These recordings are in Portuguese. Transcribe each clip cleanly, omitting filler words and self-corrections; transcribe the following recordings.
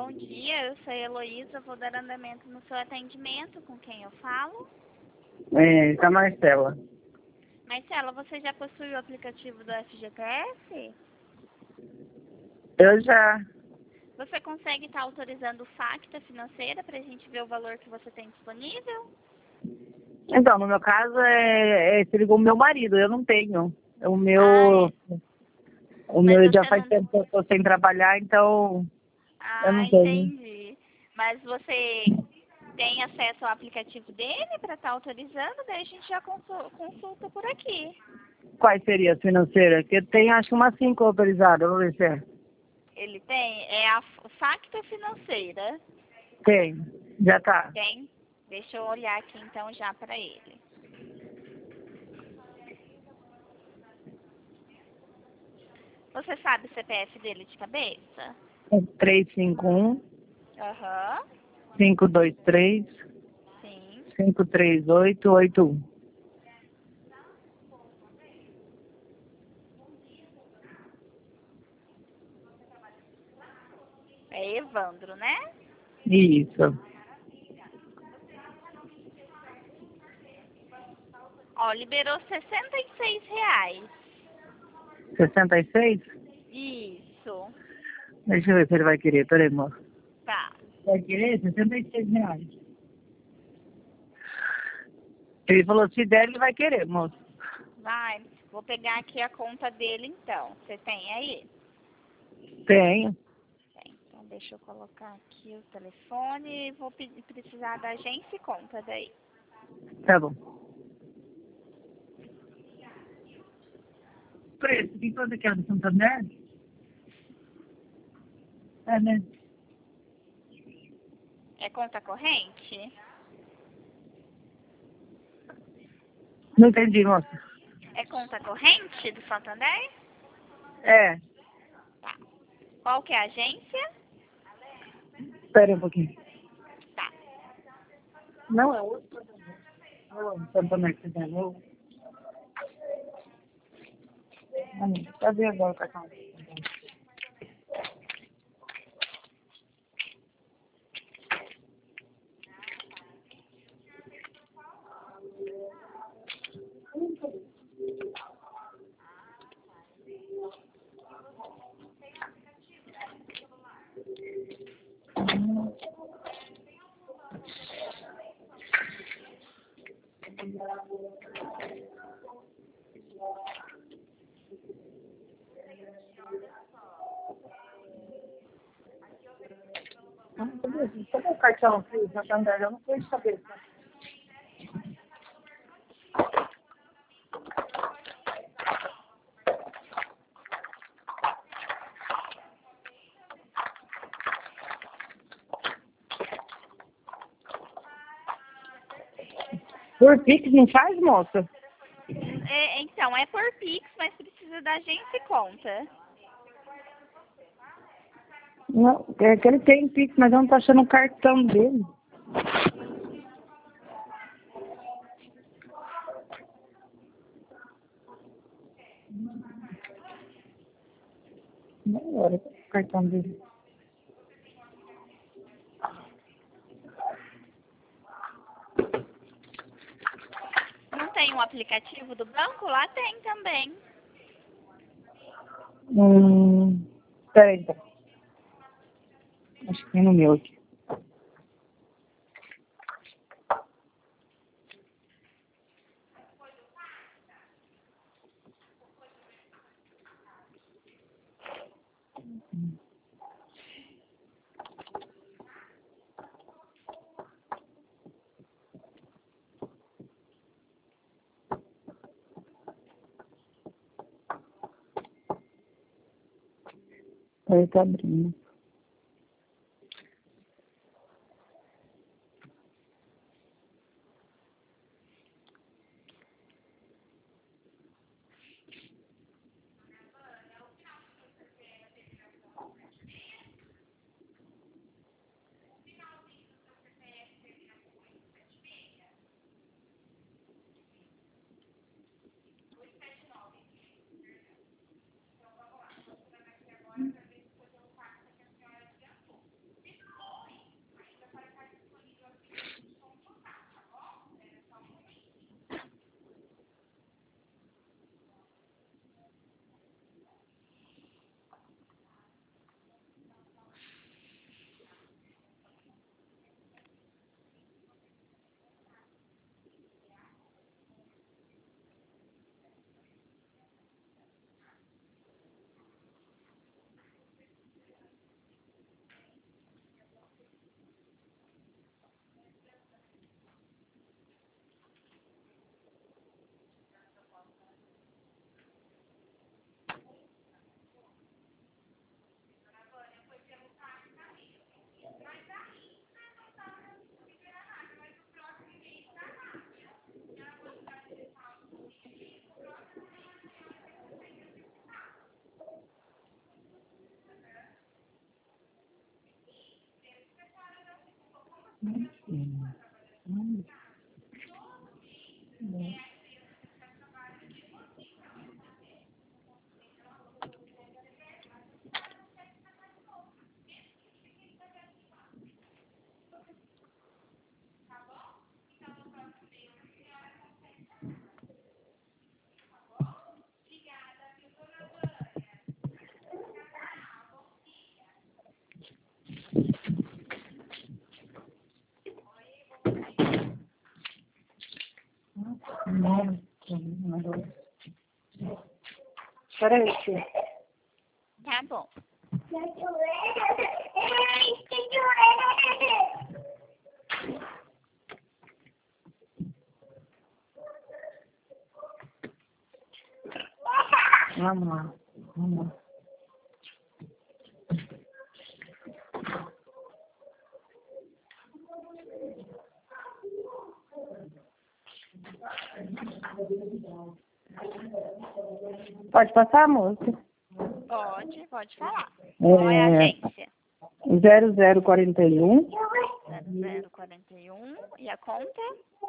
bom dia. Eu sou a Heloísa, vou dar andamento no seu atendimento. Com quem eu falo? Com a Marcela. Marcela, você já possui o aplicativo do FGTS? Eu já. Você consegue estar autorizando o FACTA financeira para a gente ver o valor que você tem disponível? Então, no meu caso, se ligou o meu marido, eu não tenho. O meu, Ah, o mas meu já você faz não... tempo que eu estou sem trabalhar, então eu Ah, não tenho. entendi. Mas você tem acesso ao aplicativo dele para estar autorizando? Daí a gente já consulta por aqui. Quais seriam as financeiras? Que tem acho que umas 5 autorizadas, vou ver se é. Ele tem? É a FACTA financeira. Tem, já tá. Tem? Deixa eu olhar aqui então já para ele. Você sabe o CPF dele de cabeça? 351 Aham, 523 sim. 53881. É Evandro, né? Isso. Ó, liberou R$ 66. 66? Isso. Deixa eu ver se ele vai querer. Peraí, moço. Tá. Vai querer R$ 66. Ele falou, se der, ele vai querer, moço. Vai. Vou pegar aqui a conta dele então. Você tem aí? Tenho. Tem. Então deixa eu colocar aqui o telefone e vou precisar da agência e conta daí. Tá bom. Preço, que coisa que é do Santander? É, né? É conta corrente? Não entendi, moça. É conta corrente do Santander? É, Tá. Qual que é a agência? espera um pouquinho. Tá. Não, é outro Santander. Ô, Santander que você tem, ô. Cadê agora o cartão? Cadê o cartão, filho, Santander? Eu não sei de cabeça. Por Pix não faz, moça? Então, é por Pix, mas precisa da agência e conta. Não, é que ele tem Pix, mas eu não tô achando o cartão dele. Não, olha o cartão dele. Não tem um aplicativo do banco? Lá tem também. Peraí, então. Acho que tem no meu aqui. Ele tá abrindo. Peraí, tia. Tá bom. Vamos lá. Vamos lá. Pode passar, moça? Pode falar. Qual é a agência? 0041 0041. E a conta?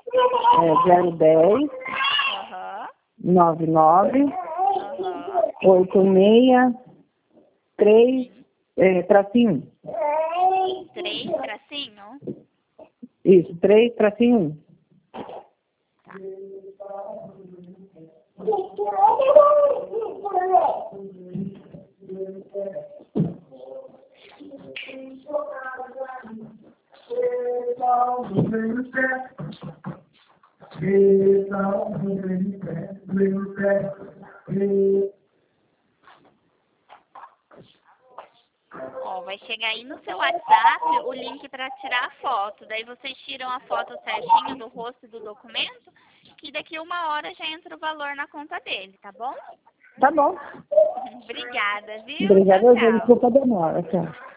010 Aham. 99 Aham. 86 3 tracinho 3, tracinho? Isso, 3 tracinho 1. Tá. Ó, vai chegar aí no seu WhatsApp o link para tirar a foto. Daí vocês tiram a foto certinho do rosto e do documento, que daqui 1 hora já entra o valor na conta dele, tá bom? Tá bom. Obrigada, viu? Obrigada, Tchau, tchau. desculpa a demora, tchau.